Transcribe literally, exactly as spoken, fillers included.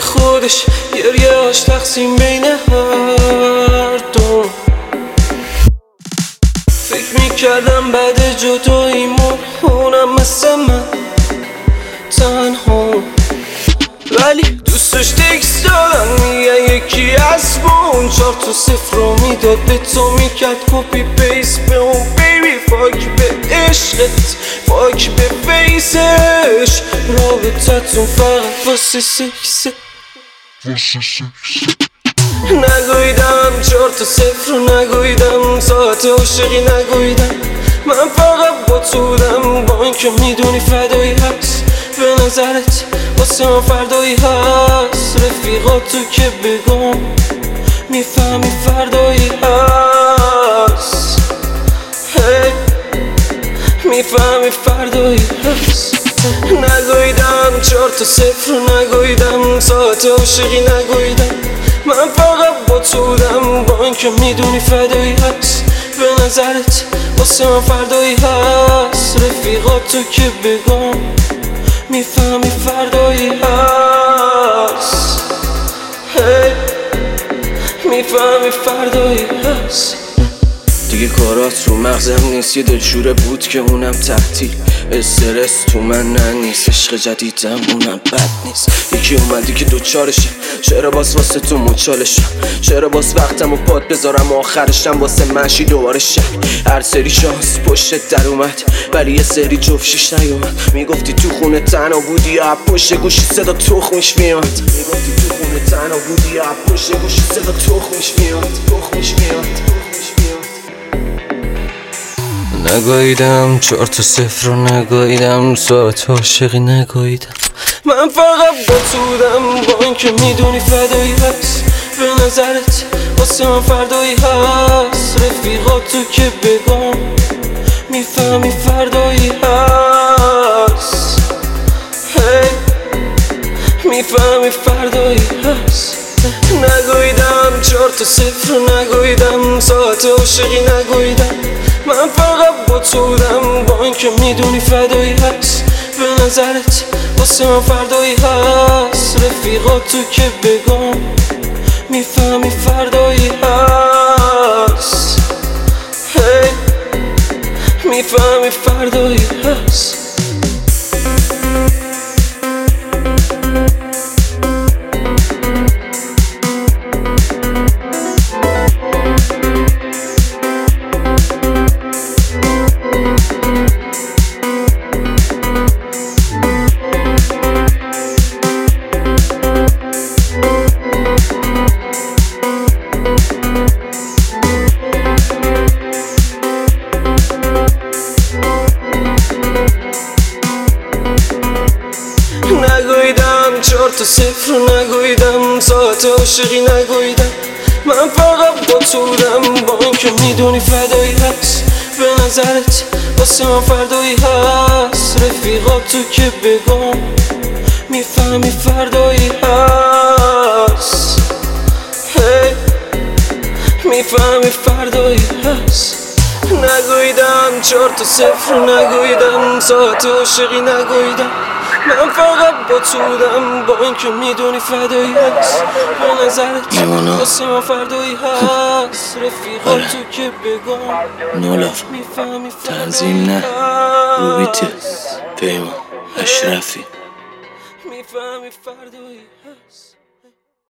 خودش گریه‌اش تقسیم بین هر دو. فکر میکردم بعد جداییمون اونم مثل من تنها، ولی دوستش تکس دادن میگه یکی از بون چار تا صفر رو میداد به تو میکرد کپی پیس به اون بیبی. فاک به عشقت، فاک به فیسش، رابطتون فقط واسه سکسه. نگویدم چار تا صفر رو نگویدم، ساعت عاشقی نگویدم، من فقط با تو بودم. با این که میدونی فدایی هست به نظرت واسه من فردایی هست. رفیقاتو که بگم میفهمی فردایی هست. hey. میفهمی فردایی هست. نگویدم چار تا صفر رو نگویدم، ساعت عاشقی نگویدم، من فقط با تو بودم. با این که میدونی فدایی هست به نظرت واسه من فردایی هست. رفیقاتو که بگم میفهمی فردایی هست. hey. میفهمی فردایی هست. دیگه کارات رو مغزم نیست، یه دلشوره بود که اونم تعطیل. استرس تو من نه نیست، عشق جدیدم اونم بد نیست. یکی اومدی که دوچارشه، چرا باز واسه تو مچالشم؟ چرا باز وقتم و پاد بذارم آخرشم واسه منشی دوباره شک؟ هر سری شانس پشت در اومد ولی یه سری جفشیش نیومد. میگفتی تو خونه تنها بودی یا پشت گوشی صدا تخمش میاد. میگفتی تو خونه تنها بودی یا پشت گوشی صدا تخمش میاد. تخمش میاد. نگویدم چار تا صفر رو نگویدم، ساعت عاشقی نگویدم، من فقط با تو بودم. با این که میدونی فدایی هست به نظرت واسه من فردایی هست. رفیقاتو که بگم میفهمی فردایی هست. hey. میفهمی فردایی هست. نگویدم چار تا صفر رو نگویدم، ساعت عاشقی نگویدم، من فقط با تو بودم. با این که میدونی فدایی هست به نظرت واسه من فردایی هست. رفیقاتو که بگم میفهمی فردایی هست. hey. میفهمی فردایی هست. نگویدم چار تا صفر رو نگویدم، ساعت عاشقی نگویدم، من فقط با تو بودم. با این که میدونی فدایی هست به نظرت واسه من فردایی هست. رفیقاتو که بگم میفهمی فردایی هست. hey. میفهمی فردایی هست. نگویدم چار تا صفر رو نگویدم، ساعت عاشقی نگویدم، من فقط با تو بودم. با این که میدونی فدایی هست به نظرت واسه من فردایی هست. رفیقاتو که بگم نولاف تنظیم نه روبیته پیمان اشرفی میفهمی فردایی هست.